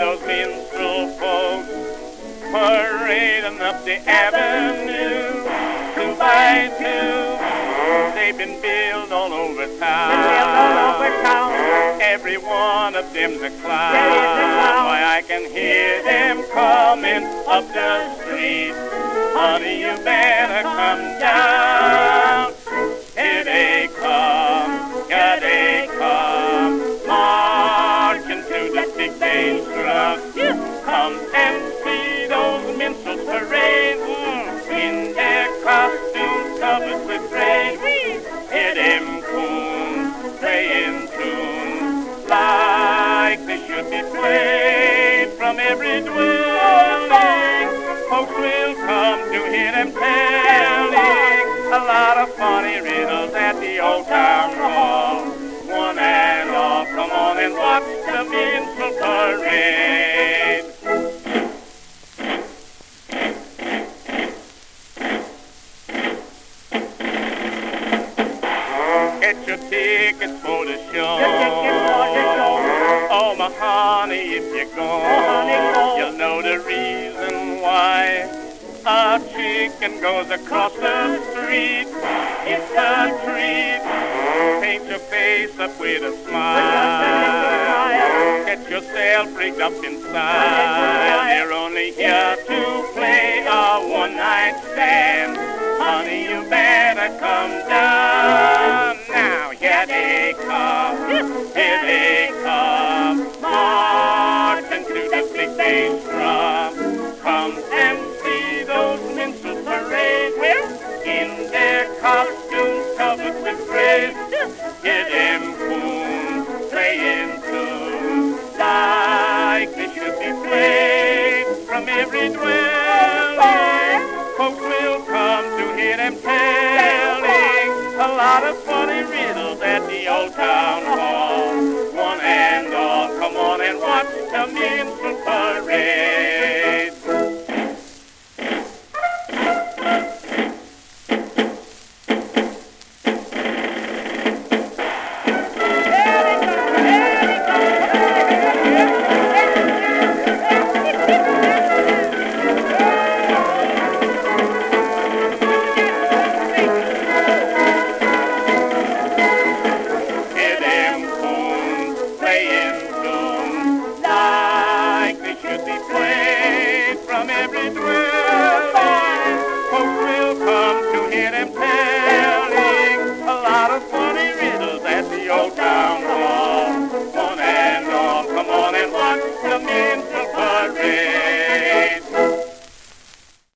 those minstrel folks parading up the avenue, 2 by 2. They've been billed all over town. Every one of them's a clown. Why, I can hear them coming up the street. Honey, you better come down. Here they come, here they come, marching through the big main truck. Come and see those minstrels parade in their costumes covered with gray. Hear them coons playing tunes like they should be played from every dwelling. Folks will come to hear them telling a lot of funny riddles at the old town hall. One and all, come on and watch the minstrel parade. Get your tickets for the show. Oh, my honey, if you go, you'll know the reason why. A chicken goes across the street. It's a treat. Paint your face up with a smile. Get yourself rigged up inside. They're only here to play a one-night stand. Honey, you better come down. Now here they come. Here they come. Marching through the big bass drum. Come and see those minstrels parade. In their costumes covered with gray. Hear them coons playing tunes like they should be played from every dwelling. Folks will come to hear them telling a lot of funny riddles at the old town hall. One and all, come on and watch the minstrel parade. Come on and watch the